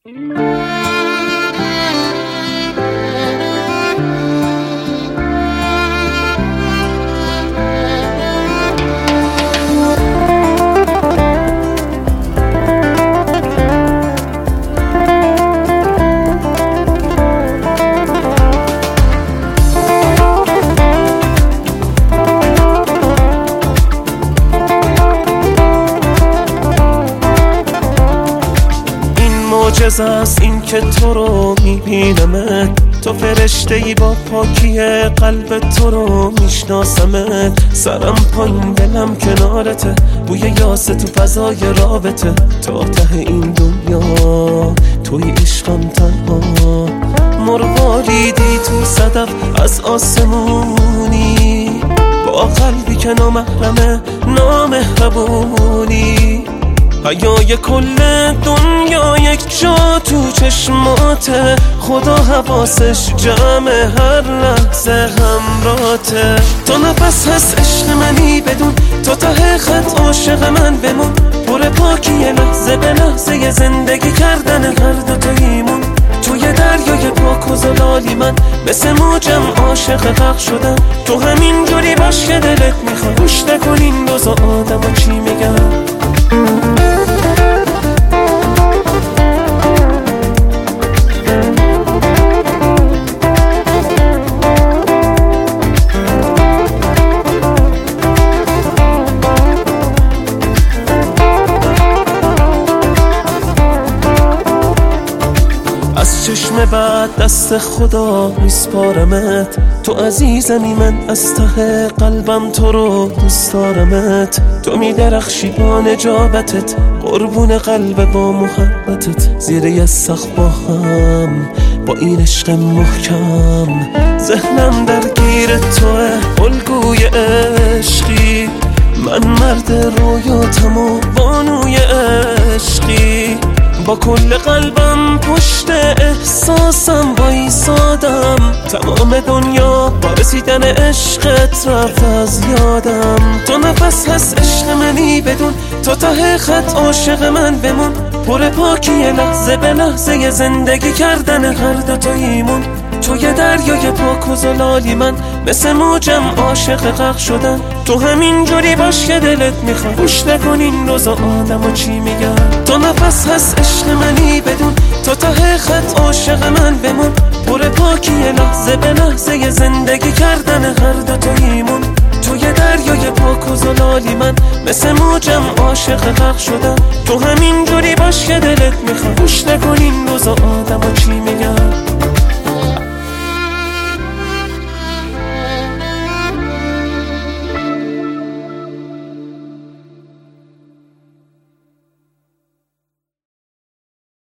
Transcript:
معجزه است این که تو رو میبینمت، تو فرشته‌ای با پاکی قلب تو رو میشناسمت. سرم پایین دلم کنارته، بوی یاس تو فضای رابطه. تا ته این دنیا توی عشقم تنها، مرواریدی تو صدف از آسمونی، با قلبی که نامحرمه نامهربونی. حیای کل دنیا یک جا تو چشماته، خدا حواسش جمع هر لحظه همراته. تا نفس هست عشق منی بدون، تا ته خط عاشق من بمون. پر پاکی لحظه به لحظه زندگی کردن هر دو تاییمون. توی دریای پاک و زلالی من مثل موجم عاشق غرق شدم. تو همین جوری باش که دلت میخواد، گوش نکن این روزا آدم چی میگن. از چشم بعد دست خدا میسپارمت، تو عزیزمی من از ته قلبم تو رو دوست دارمت. تو میدرخشی با نجابتت، قربون قلب با محبتت. زیر یه سقف با هم با این عشق محکم، ذهنم درگیر توه الگوی عشقی. من مرد رویاتم و بانوی عشقی، با کل قلبم پشت احساسم بایستادم. تمام دنیا با رسیدن عشقت رفت از یادم. تا نفس هست عشق منی بدون، تا ته خط عاشق من بمون. پر پاکی لحظه به لحظه زندگی کردن هر دو تاییمون. توی دریای پاک و زلالی من مثل موجم عاشق غرق شدم. تو همین جوری باش که دلت میخواد، گوش نکن این روزا آدم چی میگن. تا نفس هست عشق منی بدون، تا ته خط عاشق من بمون. پر پاکی لحظه به لحظه زندگی کردن هر دو تاییمون. توی دریای پاک و زلالی من مثل موجم عاشق غرق شدم. تو همین جوری باش که دلت میخواد، گوش نکن این روزا آدم چی میگن.